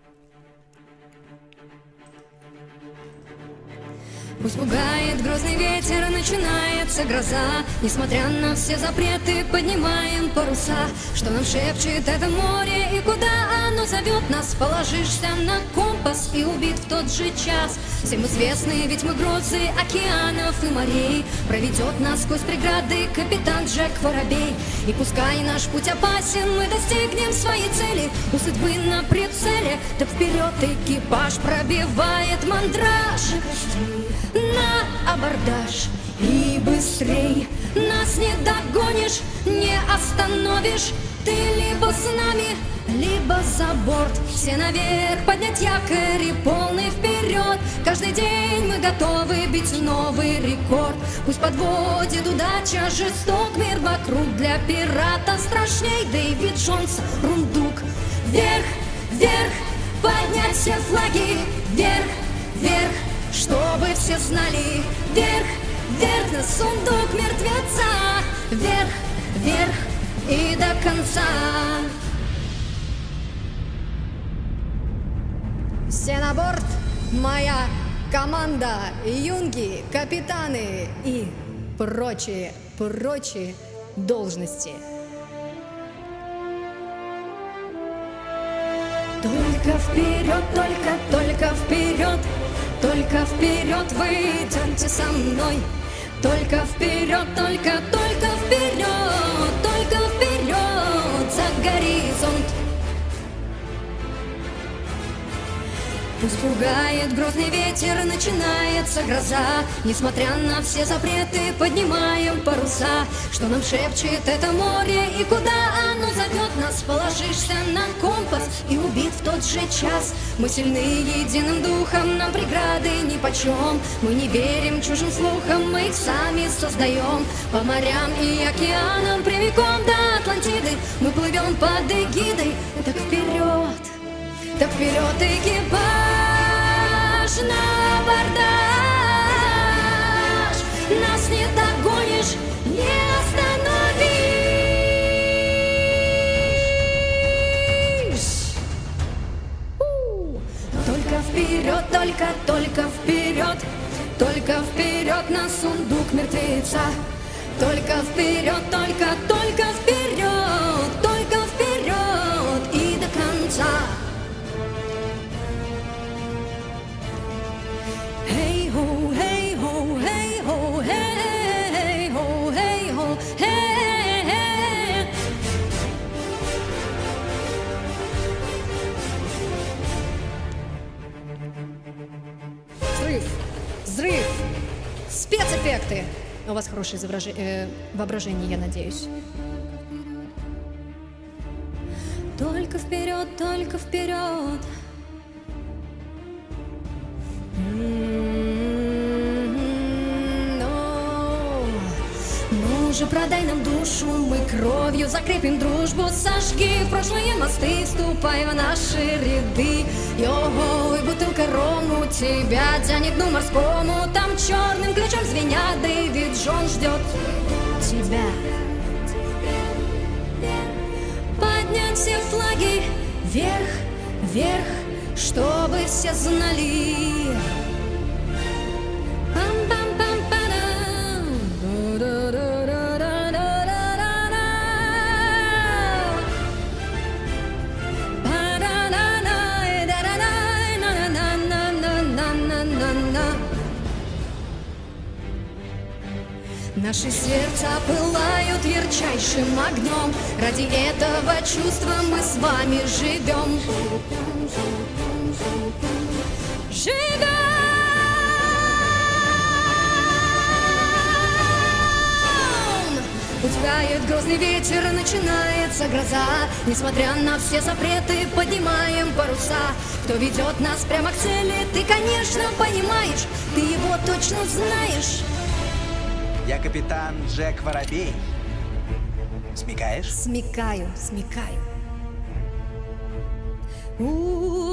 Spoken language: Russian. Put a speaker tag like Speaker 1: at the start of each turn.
Speaker 1: Пусть пугает грозный ветер, начинается гроза. Несмотря на все запреты, поднимаем паруса. Что нам шепчет это море и куда оно зовет нас? Положишься на компас и убит в тот же час. Всем известны, ведь мы грозы океанов и морей. Проведет нас сквозь преграды капитан Джек Воробей. И пускай наш путь опасен, мы достигнем своей цели. У судьбы на прицеле, так вперед экипаж пробивает мандраж. На абордаж и быстрей. Нас не догонишь, не остановишь. Ты либо с нами, либо за борт. Все наверх, поднять якорь и полный вперед. Каждый день мы готовы бить новый рекорд. Пусть подводит удача, жесток мир вокруг. Для пирата страшней Дэвид Джонс, рундук. Вверх, вверх, поднять все флаги. Вверх, вверх, чтобы все знали. Вверх, вверх на сундук мертвеца. Вверх, вверх и до конца. Все на борт, моя команда, юнги, капитаны и прочие должности. Только вперед, только вперед. Только вперед вы идете со мной. Только вперед, только вперед. Только вперед за горизонт. Пусть пугает грозный ветер, начинается гроза. Несмотря на все запреты, поднимаем паруса. Что нам шепчет это море и куда оно зовет нас? Положишься на компас и убит в тот же час. Мы сильны единым духом, нам преграды нипочем. Мы не верим чужим слухам, мы их сами создаем. По морям и океанам прямиком до Атлантиды мы плывем под эгидой. Так вперед экипаж на абордаж. Нас не догонишь, не остановишь. Только вперед, только вперед. Только вперед на сундук мертвеца. Только вперед, только вперед. Только вперед и до конца. Взрыв! Спецэффекты! У вас хорошее воображение, я надеюсь. Только вперед, только вперед. Ну же, продай нам душу, мы кровью закрепим дружбу. Сожги прошлые мосты, вступай в наши ряды. Йо-го, и бутылка рому тебя тянет дну морскому. Там черным ключом звеня Дэвид Джонс ждет тебя. Поднять все флаги вверх, вверх, чтобы все знали. Наши сердца пылают ярчайшим огнем. Ради этого чувства мы с вами живем. Живем! Пускает грозный ветер, начинается гроза. Несмотря на все запреты, поднимаем паруса. Кто ведет нас прямо к цели, ты, конечно, понимаешь. Ты его точно знаешь.
Speaker 2: Я капитан Джек Воробей. Смекаешь?
Speaker 1: Смекаю.